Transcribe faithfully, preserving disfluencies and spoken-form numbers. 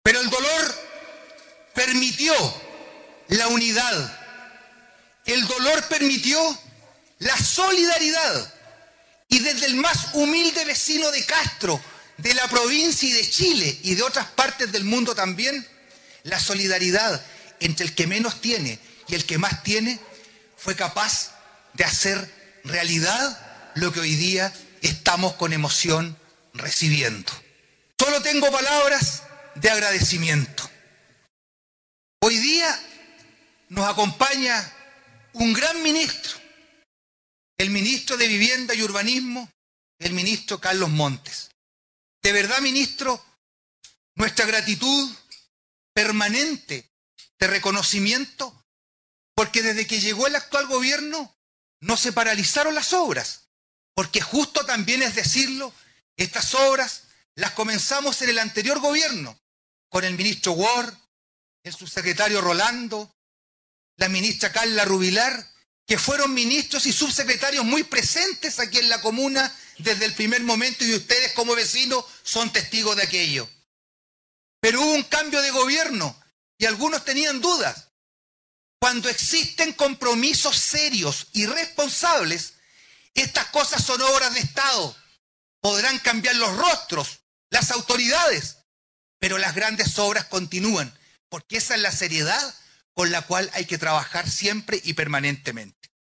Pero el dolor permitió la unidad. El dolor permitió la solidaridad. Y desde el más humilde vecino de Castro, de la provincia y de Chile y de otras partes del mundo también, la solidaridad entre el que menos tiene y el que más tiene fue capaz de hacer realidad lo que hoy día estamos con emoción recibiendo. Solo tengo palabras de agradecimiento. Hoy día nos acompaña un gran ministro, el ministro de Vivienda y Urbanismo, el ministro Carlos Montes. De verdad, ministro, nuestra gratitud permanente de reconocimiento, porque desde que llegó el actual gobierno no se paralizaron las obras, porque justo también es decirlo, estas obras las comenzamos en el anterior gobierno, con el ministro Ward, el subsecretario Rolando, la ministra Carla Rubilar, que fueron ministros y subsecretarios muy presentes aquí en la comuna desde el primer momento, y ustedes como vecinos son testigos de aquello. Pero hubo un cambio de gobierno y algunos tenían dudas. Cuando existen compromisos serios y responsables, estas cosas son obras de Estado. Podrán cambiar los rostros, las autoridades, pero las grandes obras continúan, porque esa es la seriedad con la cual hay que trabajar siempre y permanentemente.